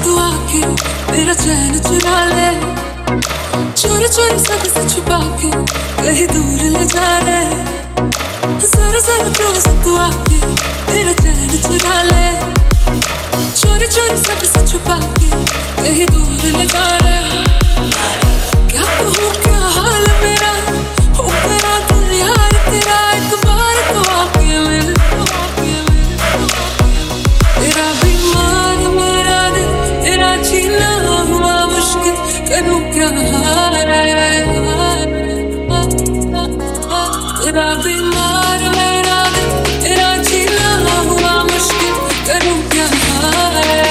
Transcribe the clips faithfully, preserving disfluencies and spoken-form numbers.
तू आके मेरा चैन चुरा ले, चोरी चोरी सबसे छुपा के कहीं दूर ले जा ले। जरा जरा क्लोज तू आके मेरा चैन चुरा ले, चोरी चोरी सबसे छुपा के कहीं दूर ले जा ले। क्या कहूँ क्या हाल मेरा, हो मेरा दिल यार तेरा, एक बार तो आके मिल, तेरा बीमार मेरा दिल, तेरा जीना हुआ मुश्किल, करूँ क्या हाल है। तेरा बीमार मेरा दिल, तेरा जीना हुआ मुश्किल, करूँ क्या हाल है।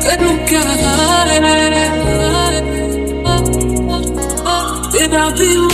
I'll be